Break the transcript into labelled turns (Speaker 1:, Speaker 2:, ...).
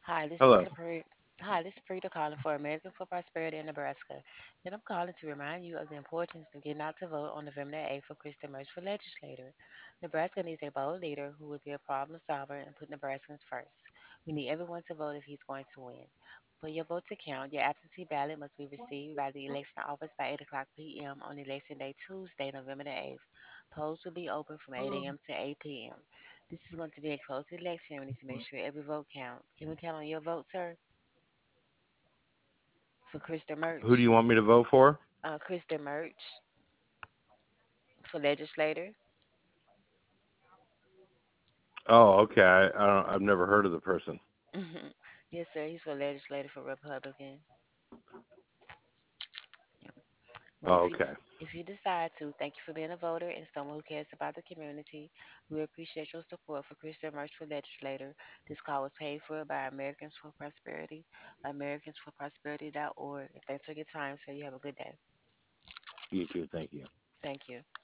Speaker 1: Hi, this is
Speaker 2: Hello.
Speaker 1: Sapri. Hi, this is Frida calling for American for Prosperity in Nebraska. And I'm calling to remind you of the importance of getting out to vote on November the 8th for Kristen Mertz for legislator. Nebraska needs a bold leader who will be a problem solver and put Nebraskans first. We need everyone to vote if he's going to win. For your vote to count, your absentee ballot must be received by the election office by 8 o'clock p.m. on Election Day, Tuesday, November the 8th. Polls will be open from 8 a.m. to 8 p.m. This is going to be a close election. We need to make sure every vote counts. Can we count on your vote, sir? For Krista
Speaker 2: Who do
Speaker 1: Merch.
Speaker 2: you want me to vote for?
Speaker 1: Krista Merch for legislator.
Speaker 2: Oh, okay. I've never heard of the person.
Speaker 1: Yes, sir. He's for legislator for Republican. Yeah. Well,
Speaker 2: Oh, okay.
Speaker 1: if you decide to, thank you for being a voter and someone who cares about the community. We appreciate your support for Krista Merch for legislator. This call was paid for by Americans for Prosperity, AmericansForProsperity.org. And thanks for your time, sir. You have a good day.
Speaker 2: You too. Thank you.
Speaker 1: Thank you.